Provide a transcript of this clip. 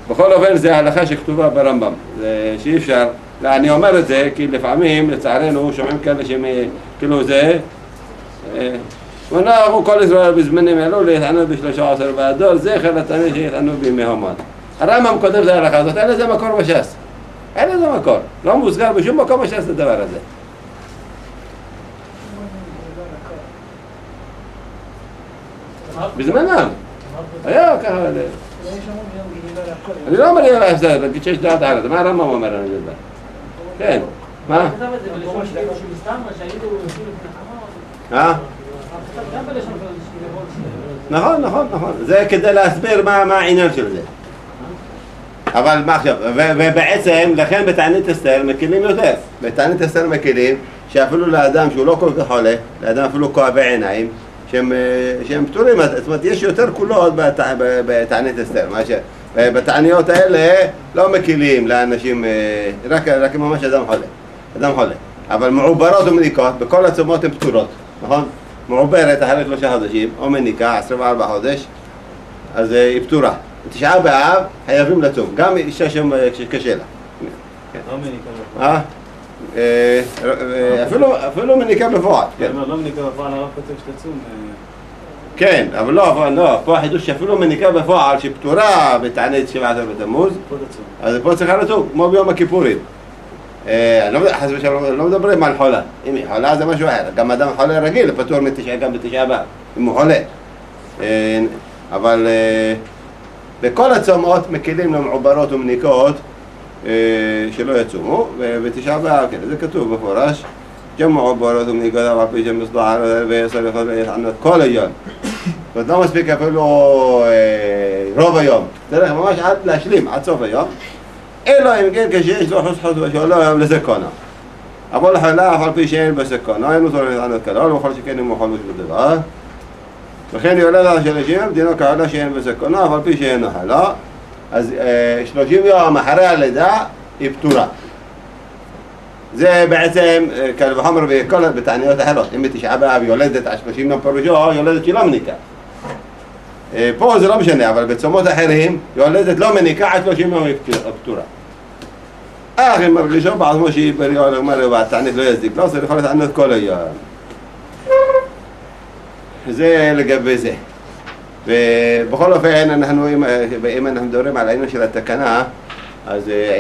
בכל אופן זה ההלכה שכתובה ברמב"ם, שאי אפשר, אני אומר את זה כי לפעמים לצערנו שומעים כאלה שהם כאילו זה ואנחנו כל ישראל בזמנים אלו להתענו ב13 באדר זכר לתנא שהתענו בימי המן. הרמב"ם כותב זה ההלכה הזאת, אין לזה מקור בש"ס, אין לזה מקור, לא מוסגר בשום מקום בש"ס לדבר הזה. בזמנם היה ככה, אני לא אומר יאללה הפסד, נגיד שיש דעת אחרת, מה הרמב"ם אומר לנו את זה? כן, מה? נכון, נכון, נכון, זה כדי להסביר מה העניין של זה. אבל מה עכשיו, ובעצם לכן בתענית אסתר מקילים יותר. בתענית אסתר מקילים שאפילו לאדם שהוא לא כל כך חולה, לאדם אפילו כואבי עיניים, שהם פטורים, זאת אומרת יש יותר קולות בתענית אסתר, בתעניות האלה לא מקילים לאנשים, רק ממש אדם חולה, אבל מעוברות ומניקות, בכל הצומות הן פטורות, נכון? מעוברת אחרי 3 חודשים, או מניקה, 24 חודש, אז היא פטורה. בתשעה באב חייבים לצום, גם אישה שקשה לה. לא מניקה בפועל. אפילו מניקה בפועל. לא מניקה בפועל, הרב כותב שתצום. כן, אבל לא, פה החידוש שאפילו מניקה בפועל שפטורה בתענית 17 בתמוז, אז פה צריכה לצום, כמו ביום הכיפורים. חס ושלום, לא מדברים על חולה. אם היא חולה זה משהו אחר, גם אדם חולה רגיל, פטור גם בתשעה באב, אם הוא חולה. אבל בכל הצומות מקילים למעוברות ומניקות שלא יצומו, ובתשעה באב, כן, זה כתוב בפורש, גם מעוברות ומניקות, אבל פי שמסדוע ויסר יכול להתענות כל היום. זאת אומרת, לא מספיק אפילו רוב היום, צריך ממש עד להשלים, עד סוף היום. אלא אם כן כשיש לו חסחוס ושאולו היום לסקונה. אבל חלה אף על פי שאין בסקונה, אין לו צורך להתענות כלל, וכל שכן אם הוא חלוש בדבר. וכן יולד על שלושים, דינו כעולה שאין בסקונה, אף על פי שאין נחלה. אז 30 יום אחרי הלידה היא פטורה. זה בעצם קל וחומר בכל בתעניות אחרות. אם בתשעה באב יולדת על 30 יום פירושו, יולדת שלא מניקה. פה זה לא משנה, אבל בצומות אחרים יולדת לא מניקה עד 30 יום היא פטורה. אך אם מרגישו בעצמו שהיא בריאה לגמרי והתענית לא יזדיק, לא צריך לתענות כל היום. זה לגבי זה. ובכל אופן, אם אנחנו מדברים על העניין של התקנה, אז